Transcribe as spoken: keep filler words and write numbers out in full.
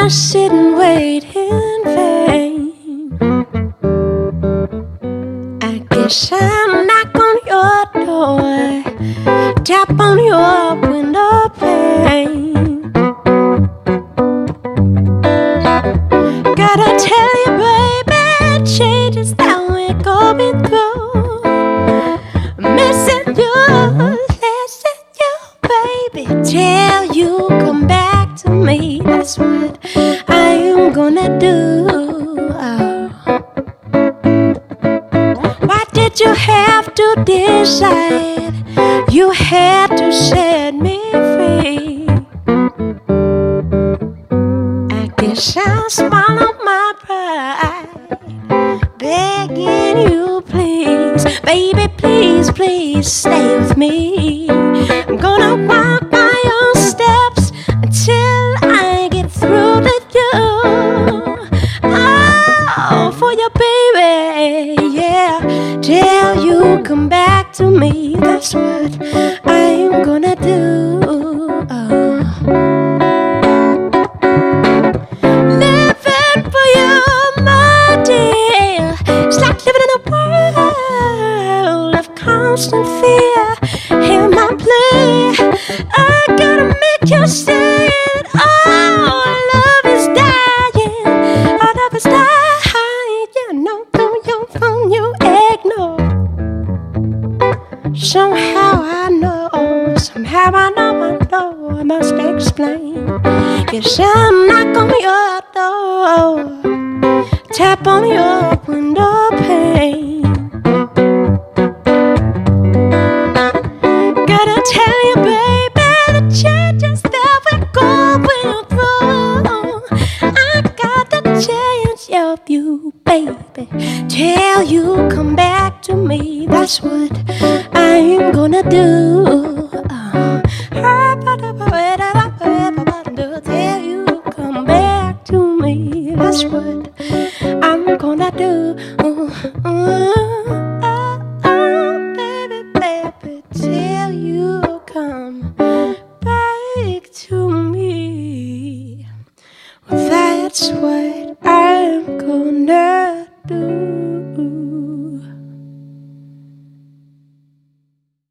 I sit and wait in vain? I guess I'll knock on your door, tap on your window pane. Gotta tell you, baby, changes that we're going through. Missing you, missing you, baby. Till you come back to me, that's what I'm gonna do. Why did you have to decide you had to set me free? I guess I'll swallow my pride, begging you, please, baby, please, please stay with me. I'm gonna walk by your steps until I get through to you. Oh, for your baby, yeah, till you come back to me, that's what I'm gonna do. Oh. Living for you, my dear, it's like living in a world of constant fear. Hear my plea, I gotta make you see it. Oh, our love is dying, our love is dying. You know, through your phone you ignore. Somehow I know, somehow I know, I know I must explain. Guess I'll knock on your door, tap on your window pane.